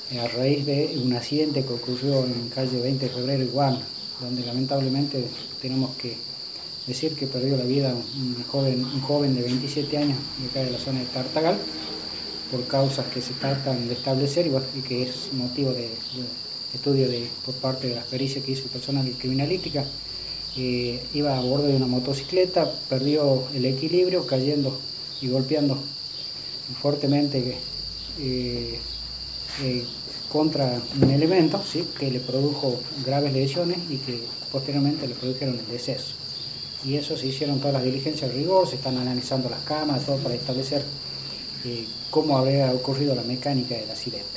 a raíz de un accidente que ocurrió en calle 20 de febrero Iguana, donde lamentablemente tenemos que decir que perdió la vida un joven de 27 años de acá de la zona de Tartagal, por causas que se tratan de establecer y que es motivo de estudio por parte de las pericias que hizo el personal de criminalística. Iba a bordo de una motocicleta, perdió el equilibrio cayendo y golpeando fuertemente contra un elemento, ¿sí?, que le produjo graves lesiones y que posteriormente le produjeron el deceso. Y eso se hicieron todas las diligencias de rigor, se están analizando las cámaras, todo para establecer cómo habría ocurrido la mecánica del accidente.